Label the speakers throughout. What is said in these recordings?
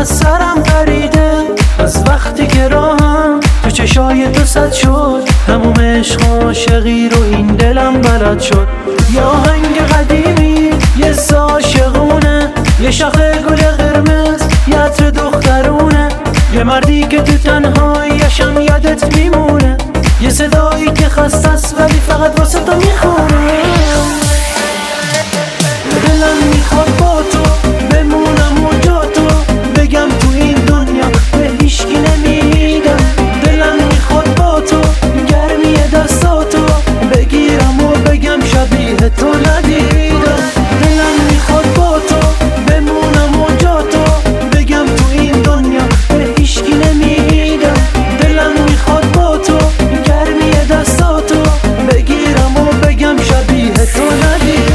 Speaker 1: از سرم پریده از وقتی که راهم تو چشای تو سد شد. هموم عشق عاشقی رو این دلم بلد شد. یه آهنگ قدیمی یه عاشقونه، یه شاخه گل قرمز یه عطر دخترونه، یه مردی که تو تنهاییشم یادت میمونه، یه صدایی که خسته است ولی فقط واسه تو میخونه. دلم میخواد با تو بمونم و جا تو بگم تو این دنیا به هیچکی نمیدم. دلم میخواد با تو گرمی دستاتو بگیرم و بگم شبیه تو ندیدم. دلم میخواد با تو بمونم و جا تو بگم تو این دنیا به هیچکی نمیدم. دلم میخواد با تو گرمی دستاتو بگیرم و بگم شبیه تو ندیدم.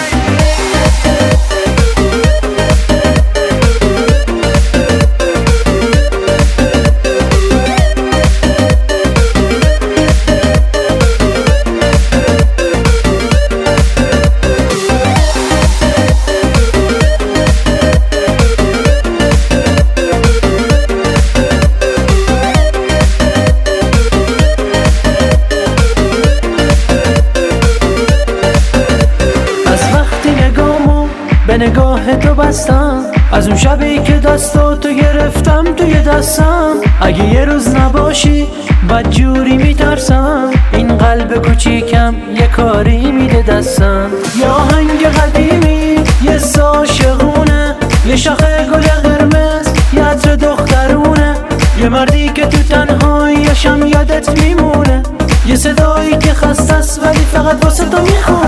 Speaker 1: به نگاه تو بستم از اون شبی که دستاتو گرفتم توی دستم. اگه یه روز نباشی بد جوری میترسم، این قلب کوچیکم یه کاری میده دستم. یه آهنگ قدیمی یه عاشقونه، یه شاخه گل قرمز یه عطر دخترونه، یه مردی که تو تنهاییشم یادت میمونه، یه صدایی که خسته است ولی فقط واسه تو میخونه.